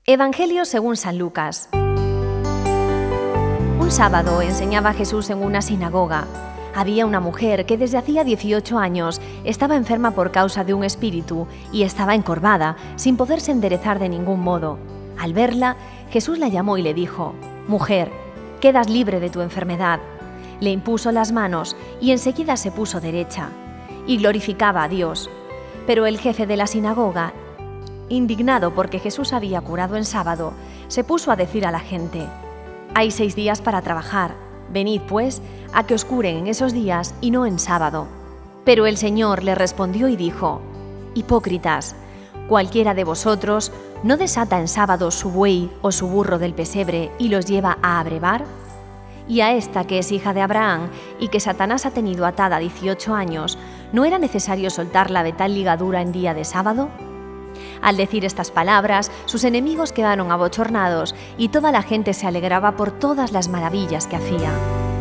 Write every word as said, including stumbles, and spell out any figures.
Evangelio según San Lucas. Un sábado enseñaba Jesús en una sinagoga. Había una mujer que desde hacía dieciocho años estaba enferma por causa de un espíritu y estaba encorvada, sin poderse enderezar de ningún modo. Al verla, Jesús la llamó y le dijo: «Mujer, quedas libre de tu enfermedad». Le impuso las manos y enseguida se puso derecha y glorificaba a Dios. Pero el jefe de la sinagoga, indignado porque Jesús había curado en sábado, se puso a decir a la gente: «Hay seis días para trabajar. Venid, pues, a que os curen en esos días y no en sábado». Pero el Señor le respondió y dijo: «Hipócritas, cualquiera de vosotros no desata en sábado su buey o su burro del pesebre y los lleva a abrevar. Y a esta que es hija de Abraham y que Satanás ha tenido atada dieciocho años, ¿no era necesario soltarla de tal ligadura en día de sábado?». Al decir estas palabras, sus enemigos quedaron abochornados y toda la gente se alegraba por todas las maravillas que hacía.